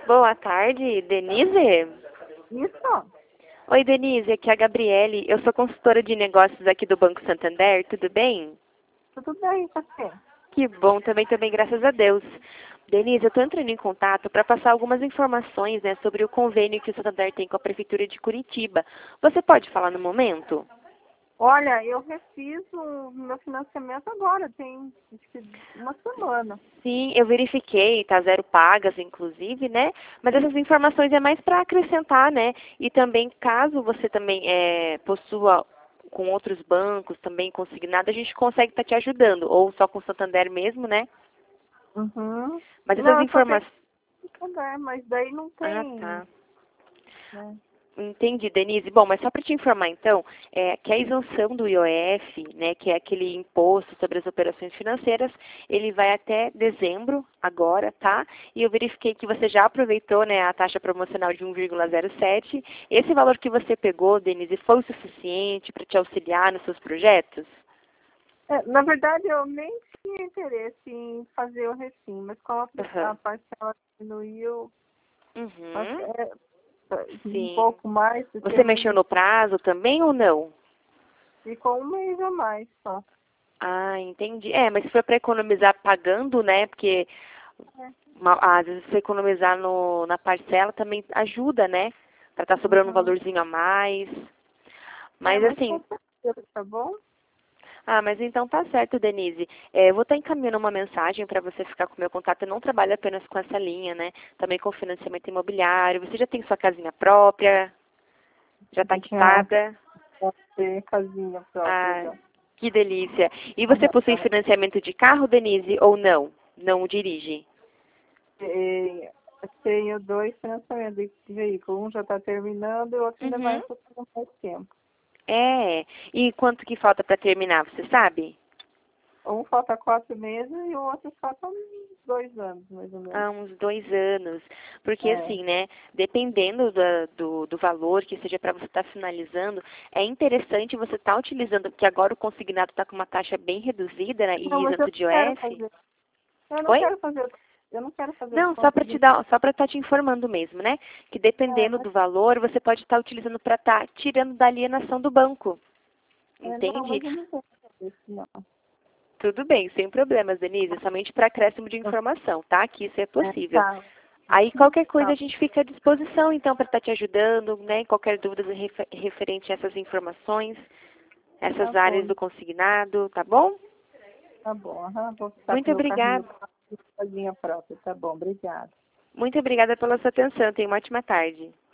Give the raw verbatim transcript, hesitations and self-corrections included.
Boa tarde, Denise? Isso, Oi, Denise, aqui é a Gabriele. Eu sou consultora de negócios aqui do Banco Santander, tudo bem? tudo bem, você? Que bom, também, também, graças a Deus. Denise, eu estou entrando em contato para passar algumas informações, né, sobre o convênio que o Santander tem com a Prefeitura de Curitiba. Você pode falar no momento? Olha, eu refiz o meu financiamento agora, tem acho que uma semana. Sim, eu verifiquei, tá zero pagas, inclusive, né? Mas essas informações é mais para acrescentar, né? E também, caso você também é, possua com outros bancos também consignado, a gente consegue estar te ajudando, ou só com o Santander mesmo, né? Uhum. Mas essas Não, eu só tenho informações... Santander, mas daí não Ah, tem, tá. né? Entendi, Denise. Bom, mas só para te informar, então, é, que a isenção do I O F, né, que é aquele imposto sobre as operações financeiras, ele vai até dezembro, agora, tá? E eu verifiquei que você já aproveitou, né, a taxa promocional de um vírgula zero sete. Esse valor que você pegou, Denise, foi o suficiente para te auxiliar nos seus projetos? É, na verdade, eu nem tinha interesse em fazer o refim, mas como a Aham. a parcela diminuiu Uhum. até um Sim. pouco mais, porque Você eu não mexeu no prazo também ou não? ficou um mês a mais só. Ah, entendi. É, mas se for para economizar pagando, né? Porque uma- às vezes você economizar no, na parcela também ajuda, né? Para estar sobrando um Uhum. valorzinho a mais. É, Mas mas com assim, certeza, tá bom? ah, mas então tá certo, Denise. É, eu vou estar encaminhando uma mensagem para você ficar com o meu contato. Eu não trabalho apenas com essa linha, né? Também com financiamento imobiliário. Você já tem sua casinha própria? Já está Já, quitada? já tem casinha própria Ah, já. que delícia. E você Aham, possui aham. financiamento de carro, Denise, ou não? Não o dirige? E eu tenho dois financiamentos de veículo. Um já está terminando e o outro ainda vai Uhum. por mais tempo. É. E quanto que falta para terminar, você sabe? Um falta quatro meses e o outro falta uns dois anos, mais ou menos. Há uns dois anos. Porque É. assim, né, dependendo da- do, do valor que seja para você estar finalizando, é interessante você estar utilizando, porque agora o consignado está com uma taxa bem reduzida, né, Não, e mas eu isento de não quero I O F. fazer. Eu não Oi? quero fazer. Eu não quero fazer Não, só para te consignado. dar, só para estar te informando mesmo, né? Que É, dependendo mas, do valor, você pode estar utilizando para estar tirando da alienação do banco. é, não, Entende? mas eu não quero fazer isso, não. Tudo bem, sem problemas, Denise. Somente para acréscimo de informação, tá? Que isso é É, possível. tá. Aí qualquer coisa Tá, a gente fica à disposição, então, para estar te ajudando, né? Qualquer dúvida refer- referente a essas informações, tá essas áreas bom. do consignado, tá bom? Tá bom. Aham, vou ficar com Muito meu carrinho obrigada. próprio, casinha própria. Tá bom, obrigada. Muito obrigada pela sua atenção. Tenha uma ótima tarde.